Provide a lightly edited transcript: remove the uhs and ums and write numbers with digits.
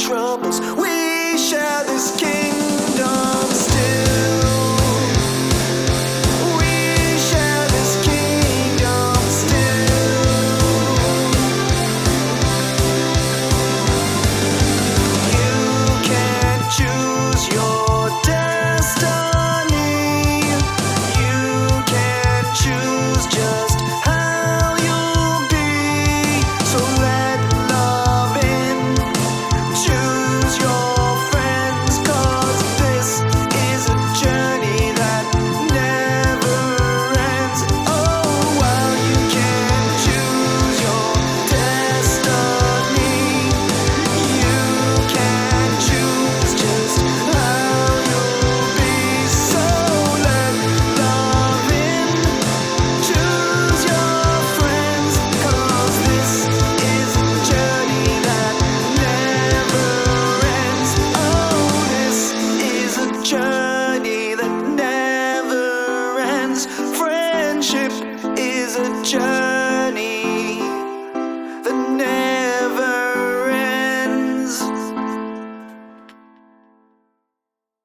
troubles. We share this kingdom still. We share this kingdom still. You can choose your destiny. You can choose just how you'll be. So let love in. Choose your friends, 'cause this is a journey that never ends. Oh, while you can choose your destiny, you can choose just how you'll be. So let love in. Choose your friends, 'cause this is a journey that never ends. Oh, this is a journey that never ends. Friendship is a journey